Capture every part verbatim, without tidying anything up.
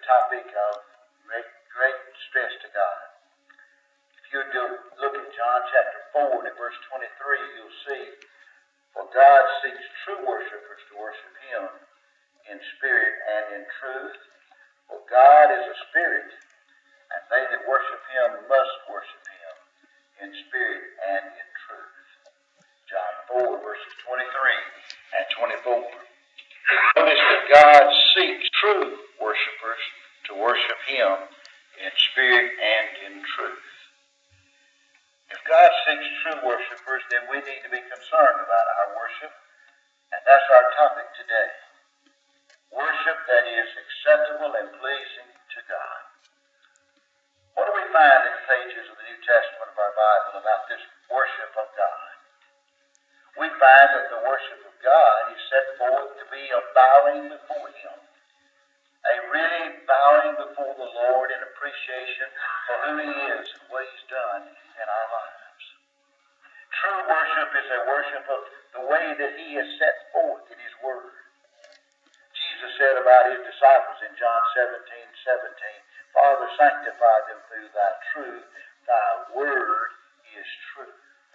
topic of great, great stress to God. If you do look at John chapter four and at verse twenty-three, you'll see, for God seeks true worshipers to worship him in spirit and in truth. For God is a spirit, and they that worship him must worship him in spirit and in truth. John four, verses twenty-three and twenty-four. Notice that God seeks true worshipers to worship him in spirit and in truth. If God seeks true worshipers, then we need to be concerned about our worship, and that's our topic today. Worship that is acceptable and pleasing to God. What do we find in the pages of the New Testament of our Bible about this worship of God? We find that the worship of God is set forth to be a bowing before him, a really bowing before the Lord in appreciation for who he is and what he's done in our lives. True worship is a worship of the way that he has set forth in his word. Jesus said about his disciples in John seventeen seventeen, Father, sanctify them through thy truth. Thy word is truth.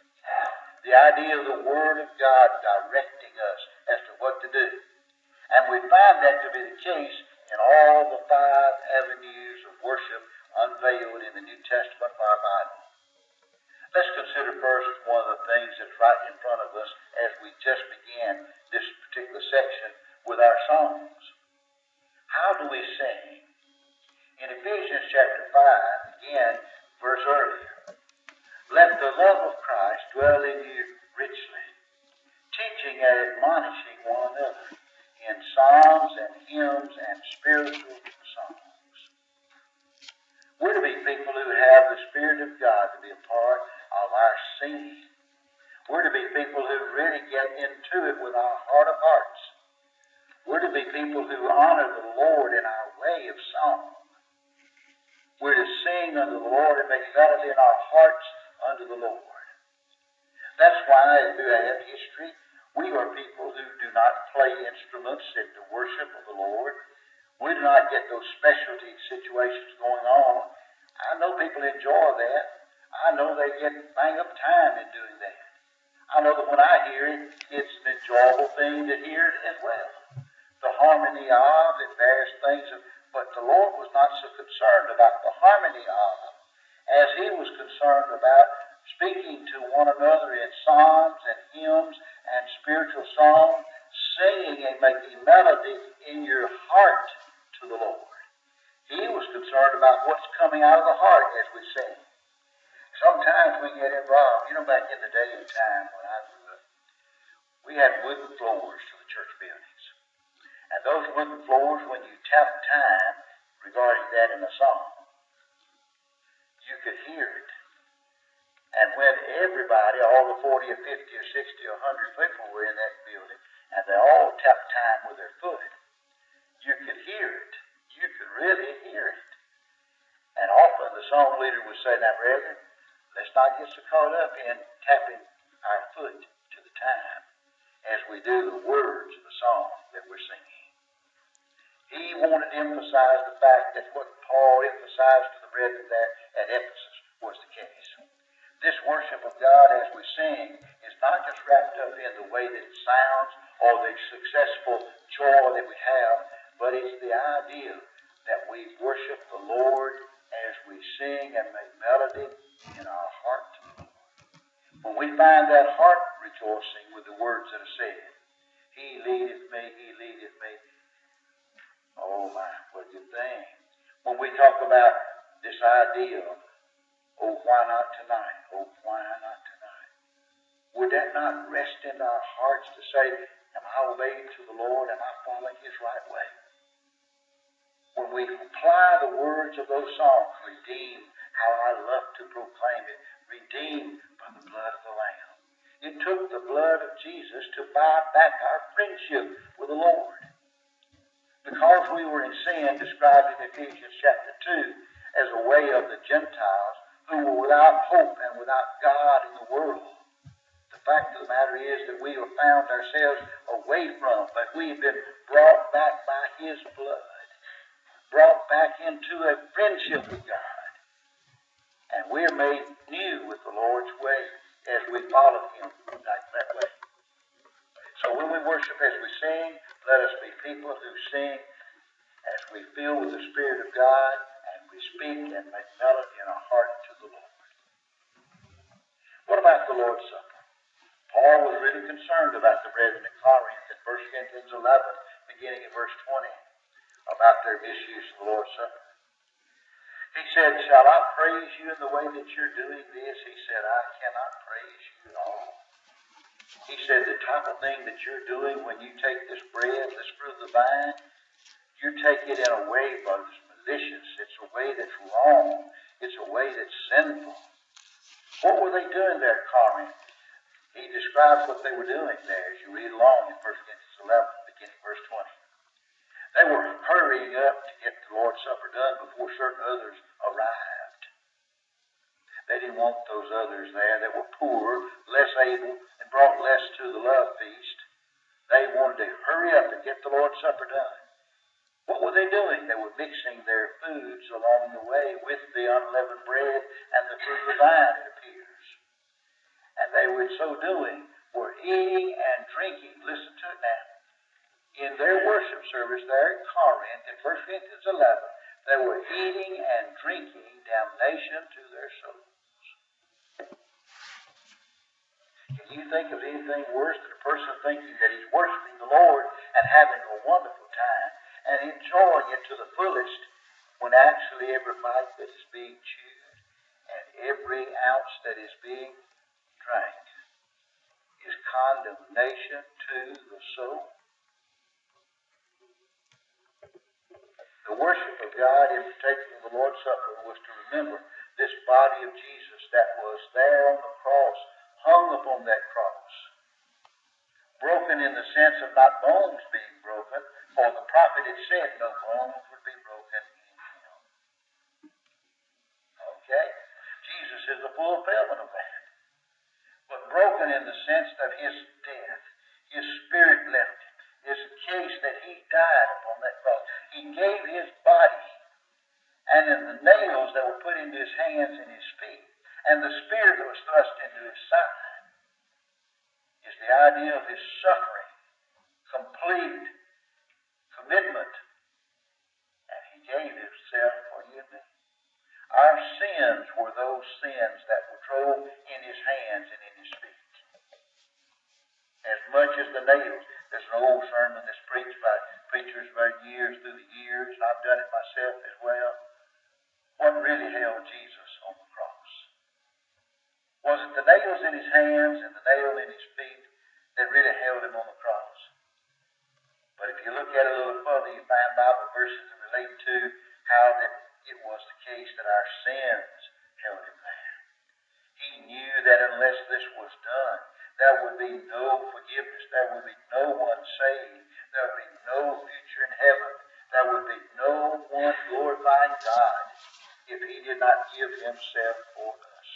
The idea of the word of God directing us as to what to do. And we find that to be the case in all the five avenues of worship unveiled in the New Testament of our Bible. Let's consider first one of the things that's right in front of us as we just began this particular section with our songs. How do we sing? In Ephesians chapter five, again, verse earlier, let the love of Christ dwell in you richly, teaching and admonishing one another in psalms and hymns and spiritual songs. We're to be people who have the Spirit of God to be a part of our singing. We're to be people who really get into it with our heart of hearts. We're to be people who honor the Lord in our way of song. We're to sing unto the Lord and make melody in our hearts unto the Lord. That's why throughout history we are people who do not play instruments in the worship of the Lord. We do not get those specialty situations going on. I know people enjoy that. I know they get bang up time in doing that. I know that when I hear it, it's an enjoyable thing to hear it as well. The harmony of and various things, of, but the Lord was not so concerned about the harmony of as he was concerned about speaking to one another in psalms and hymns and spiritual songs, singing and making melody in your heart to the Lord. He was concerned about what's coming out of the heart as we sing. Sometimes we get involved. You know, back in the day and time when I grew up, we had wooden floors to the church buildings. And those wooden floors, when you tap time regarding that in a song, you could hear it. And when everybody, all the forty or fifty or sixty or one hundred people were in that building, and they all tapped time with their foot, you could hear it. You could really hear it. And often the song leader would say, now, brethren, let's not get so caught up in tapping our foot to the time as we do the words of the song that we're singing. He wanted to emphasize the fact that what Paul emphasized to the brethren there at Ephesus was the case. This worship of God as we sing is not just wrapped up in the way that it sounds or the successful joy that we have, but it's the idea that we worship the Lord as we sing and make melody in our heart to the Lord. When we find that heart rejoicing with the words that are said, He leadeth me, He leadeth me. Oh my, what a good thing. When we talk about this idea of, oh, why not tonight? Oh, why not tonight? Would that not rest in our hearts to say, am I obeying to the Lord? Am I following His right way? When we apply the words of those songs, redeemed, how I love to proclaim it, redeemed by the blood of the Lamb. It took the blood of Jesus to buy back our friendship with the Lord. Because we were in sin, described in Ephesians chapter two, as a way of the Gentiles who were without hope and without God in the world. The fact of the matter is that we have found ourselves away from, but we have been brought back by His blood. brought back into a friendship with God. And we're made new with the Lord's way as we follow Him like that way. So when we worship as we sing, let us be people who sing as we fill with the Spirit of God, and we speak and make melody in our heart to the Lord. What about the Lord's Supper? Paul was really concerned about the brethren at Corinth in First Corinthians eleven, beginning in verse twenty, about their misuse of the Lord's Supper. He said, shall I praise you in the way that you're doing this? He said, I cannot praise you at all. He said, the type of thing that you're doing when you take this bread, this fruit of the vine, you take it in a way that is malicious. It's a way that's wrong. It's a way that's sinful. What were they doing there at Corinth? He describes what they were doing there as you read along in First Corinthians eleven, beginning verse twenty. They were hurrying up to get the Lord's Supper done before certain others arrived. They didn't want those others there that were poor, less able, and brought less to the love feast. They wanted to hurry up and get the Lord's Supper done. What were they doing? They were mixing their foods along the way with the unleavened bread and the fruit of the vine, it appears. And they were in so doing, were eating and drinking. Listen to it now. In their worship service there at Corinth, in First Corinthians eleven, they were eating and drinking damnation to their souls. Can you think of anything worse than a person thinking that he's worshiping the Lord and having a wonderful time and enjoying it to the fullest, when actually every bite that is being chewed and every ounce that is being drank is condemnation to the soul? The worship of God in partaking of the Lord's Supper was to remember this body of Jesus that was there on the cross, hung upon that cross. Broken in the sense of not bones being broken, for the prophet had said no bones would be broken in him. Okay? Jesus is the fulfillment of that. But broken in the sense of his death. His spirit left him. It's a case that he died upon that cross. He gave his body, and in the nails that were put into his hands and his feet, and the spear that was thrust into his side, is the idea of his suffering, complete commitment, and he gave himself for you and me. Our sins were those sins that were drove in his hands and in his feet. As much as the nails. There's an old sermon that's preached by preachers for years through the years, and I've done it myself as well. What really held Jesus on the cross? Was it the nails in his hands and the nail in his feet that really held him on the cross? But if you look at it a little further, you find Bible verses that relate to how that it was the case that our sins held him there. He knew that unless this was done, there would be no forgiveness. There would be no one saved. There would be no future in heaven. There would be no one glorifying God if he did not give himself for us.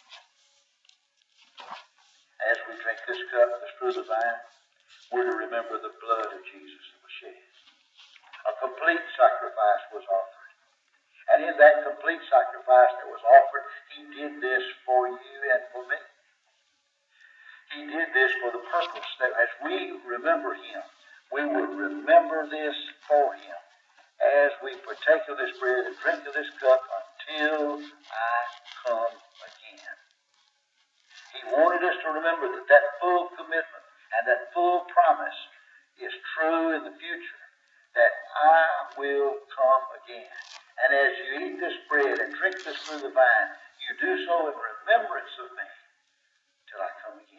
As we drink this cup, this fruit of the vine, we're to remember the blood of Jesus that was shed. A complete sacrifice was offered. And in that complete sacrifice that was offered, he did this for you and for me. He did this for the purpose that as we remember him, we will remember this for him as we partake of this bread and drink of this cup until I come again. He wanted us to remember that that full commitment and that full promise is true in the future, that I will come again. And as you eat this bread and drink this fruit of the vine, you do so in remembrance of me till I come again.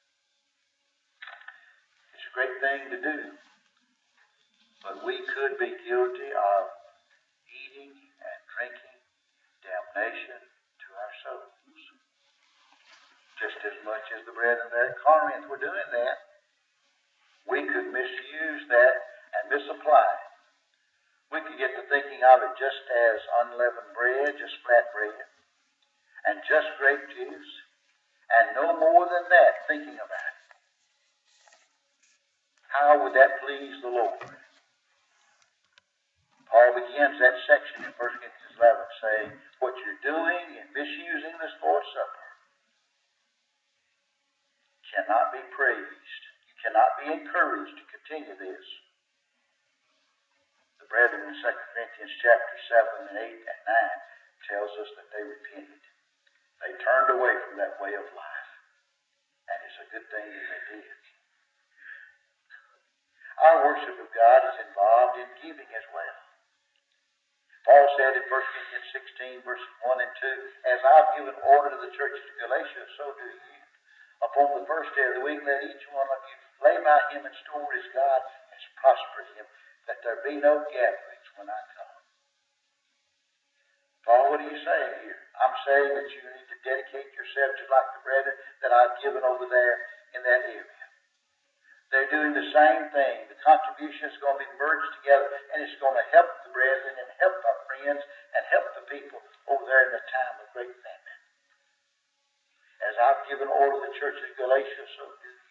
It's a great thing to do, but we could be guilty of eating and drinking damnation to our souls. Just as much as the brethren there at Corinth were doing that, we could misuse that and misapply it. We could get to thinking of it just as unleavened bread, just flat bread, and just grape juice, and no more than that thinking about it. How would that please the Lord? Paul begins that section in First Corinthians eleven saying, what you're doing in misusing this Lord's Supper cannot be praised. You cannot be encouraged to continue this. The brethren in Second Corinthians chapter seven and eight and nine tells us that they repented. They turned away from that way of life. And it's a good thing that they did. Our worship of God is involved in giving as well. Paul said in First Corinthians sixteen, verses one and two, as I've given order to the churches of Galatia, so do you. Upon the first day of the week, let each one of you lay by him and store as God has prospered him, that there be no gatherings when I come. Paul, what are you saying here? I'm saying that you need to dedicate yourself just like the brethren that I've given over there in that area. They're doing the same thing. The contribution is going to be merged together, and it's going to help the brethren and help our friends and help the people over there in the time of great famine. As I've given order to the church of Galatia, so do you.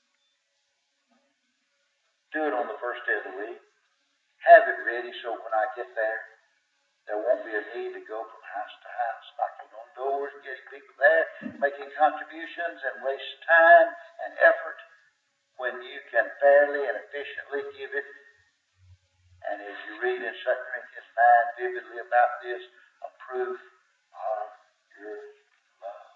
Do it on the first day of the week. Have it ready so when I get there, there won't be a need to go from house to house, knocking on doors, getting people there, making contributions, and waste time and effort when you can fairly and efficiently give it. And as you read in Second Corinthians nine vividly about this, a proof of your love.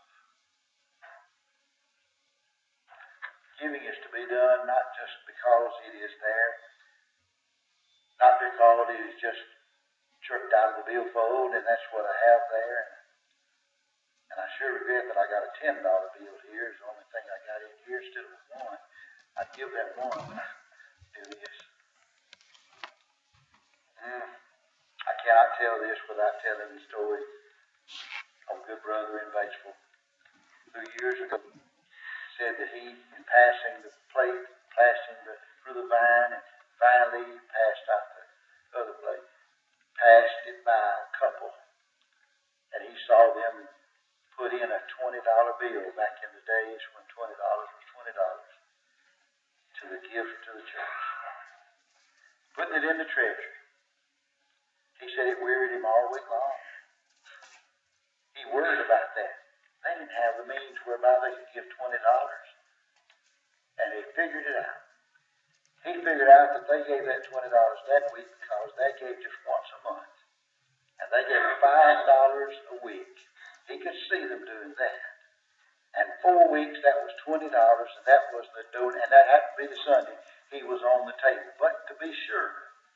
Giving is to be done not just because it is there, not because it is just jerked out of the billfold and that's what I have there. And I sure regret that I got a ten dollar bill here. It's the only thing I got in here instead of one. I'd give that one. Do this. Mm. I cannot tell this without telling the story of a good brother in Batesville who years ago said that he, in passing the plate, passing the, through the vine, and finally passed out the other plate, passed it by a couple, and he saw them put in a twenty dollar bill back in the days when twenty dollars was twenty dollars. To the gift to the church. Putting it in the treasury. He said it wearied him all week long. He worried about that. They didn't have the means whereby they could give twenty dollars. And he figured it out. He figured out that they gave that twenty dollars that week because they gave just once a month. And they gave five dollars a week. He could see them doing that. And four weeks, that was twenty dollars, and that was the donation, and that happened to be the Sunday he was on the table. But to be sure,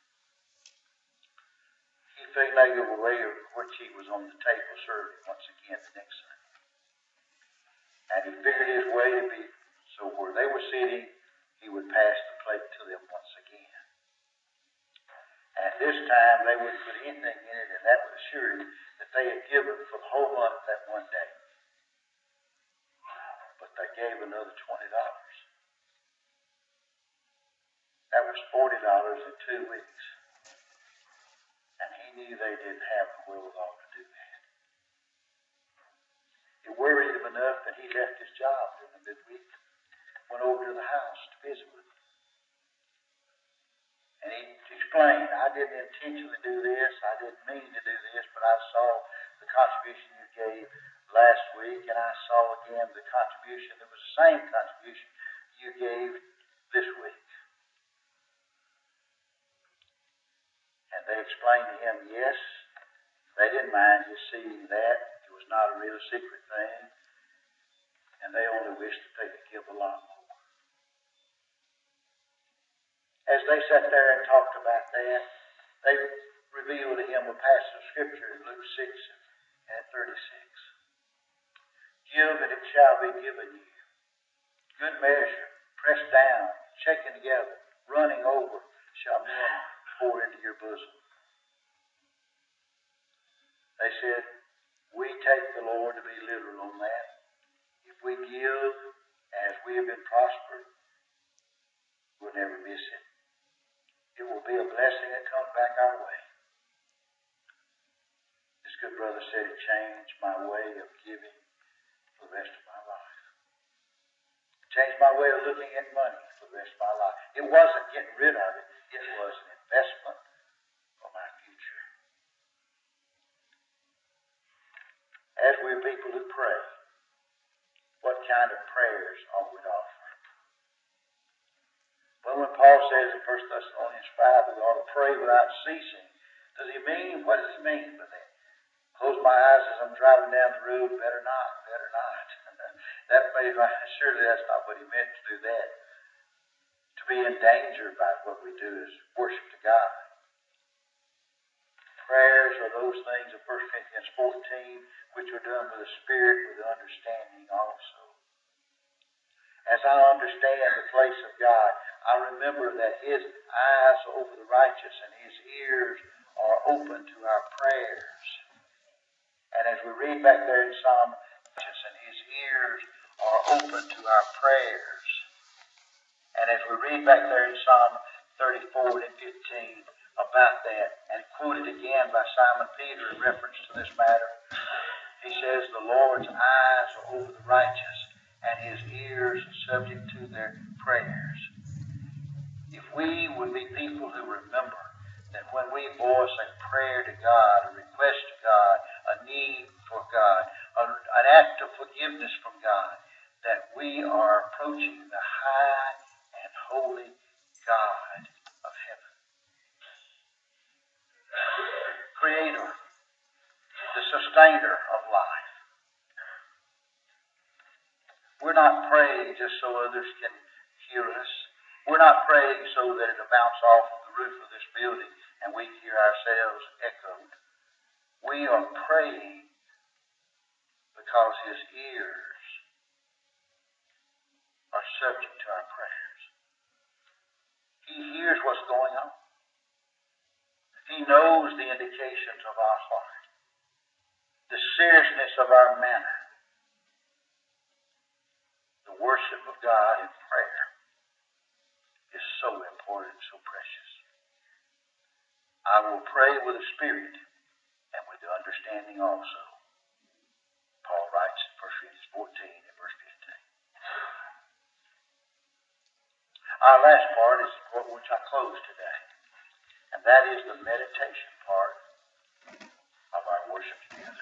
he finagled a way of which he was on the table serving once again the next Sunday. And he figured his way to be, so where they were sitting, he would pass the plate to them once again. And this time, they wouldn't put anything in it, and that would assure him that they had given for the whole month that one day. They gave another twenty dollars. That was forty dollars in two weeks. And he knew they didn't have the wherewithal to do that. It worried him enough that he left his job during the midweek, went over to the house to visit with them. And he explained, I didn't intentionally do this, I didn't mean to do this, but I saw the contribution you gave last week, and I saw again the contribution that was the same contribution you gave this week. And they explained to him, yes, they didn't mind his seeing that. It was not a real secret thing. And they only wished that they could give a lot more. As they sat there and talked about that, they revealed to him a passage of Scripture in Luke six and thirty-six. Give, and it shall be given you. Good measure, pressed down, shaken together, running over, shall men pour into your bosom. They said, we take the Lord to be literal on that. If we give as we have been prospered, we'll never miss it. It will be a blessing that comes back our way. This good brother said it changed my way of giving for the rest of my life. It changed my way of looking at money for the rest of my life. It wasn't getting rid of it. It was an investment for my future. we people who pray? What kind of prayers are we offering? Well, when Paul says in First Thessalonians five we ought to pray without ceasing, does he mean, what does he mean by that? Close my eyes as I'm driving down the road, better not, better not. That may, surely that's not what he meant to do that. To be endangered by what we do is worship to God. Prayers are those things of First Corinthians fourteen, which are done with the Spirit, with the understanding also. As I understand the place of God, I remember that his eyes are over the righteous and his ears are open to our prayers. And as we read back there in Psalm, and his ears are open to our prayers. And as we read back there in Psalm thirty-four and fifteen about that, and quoted again by Simon Peter in reference to this matter, he says, the Lord's eyes are over the righteous, and his ears are subject to their prayers. If we would be people who remember that when we voice a prayer to God, a request to God, a need for God, a, an act of forgiveness from God, that we are approaching the high and holy God of heaven. Creator, the sustainer of life. We're not praying just so others can hear us. We're not praying so that it'll bounce off the roof of this building and we hear ourselves echoed. We are praying because his ears are subject to our prayers. He hears what's going on. He knows the indications of our heart, the seriousness of our manner. The worship of God in prayer is so important, so precious. I will pray with the Spirit and with the understanding also. Paul writes in First Corinthians fourteen and verse fifteen. Our last part is what which I close today, and that is the meditation part of our worship together.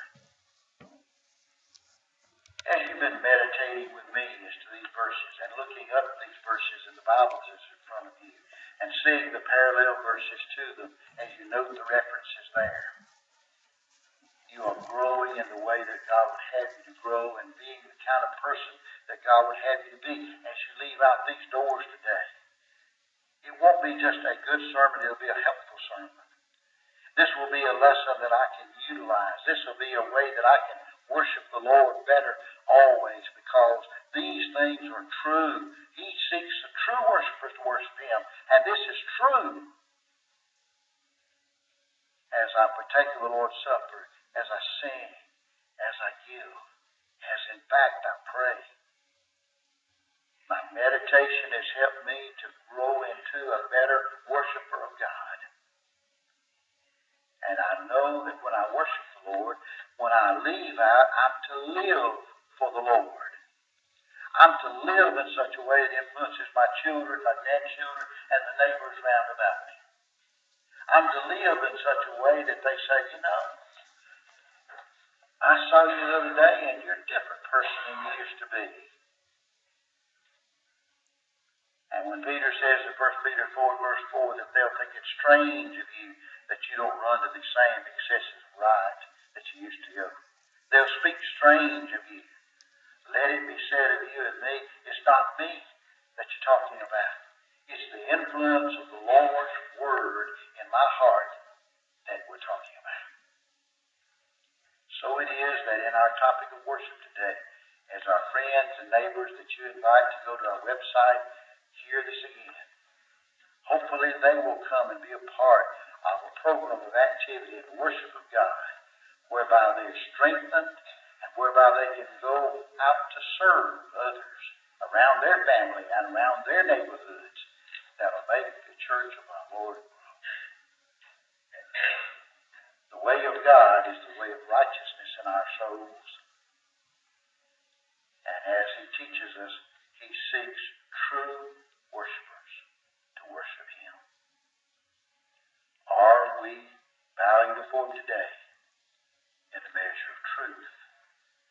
As you've been meditating with me as to these verses and looking up these verses in the Bible that's in front of you and seeing the parallel verses to them as you note the references there, you are growing in the way that God would have you to grow and being the kind of person that God would have you to be as you leave out these doors today. It won't be just a good sermon, it'll be a helpful sermon. This will be a lesson that I can utilize. This will be a way that I can worship the Lord better always, because these things are true. He seeks the true worshipers to worship him, and this is true. As I partake of the Lord's Supper, as I sing, as I give, as in fact I pray, my meditation has helped me to grow into a better worshiper of God. And I know that when I worship the Lord, when I leave out, I'm to live for the Lord. I'm to live in such a way that influences my children, my grandchildren, and the neighbors round about me. I'm to live in such a way that they say, you know, I saw you the other day and you're a different person than you used to be. And when Peter says in First Peter four, verse four, that they'll think it strange of you that you don't run to the same excesses of riot that you used to go. They'll speak strange of you. Let it be said of you and me, it's not me that you're talking about. It's the influence of the Lord's Word in my heart that we're talking about. So it is that in our topic of worship today, as our friends and neighbors that you invite to go to our website, hear this again. Hopefully they will come and be a part of a program of activity and worship of God, whereby they're strengthened and whereby they can go out to serve others around their family and around their neighborhoods that will make the church of our Lord grow. The way of God is the way of righteousness in our souls. And as he teaches us, he seeks true worshipers to worship him. Are we bowing before him today in the measure of truth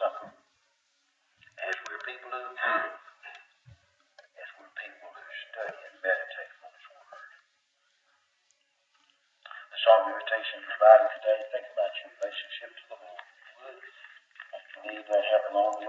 something. As we're people who live, as we're people who study and meditate on His Word. The song invitation provided today, think about your relationship to the Lord. You need that help along the way.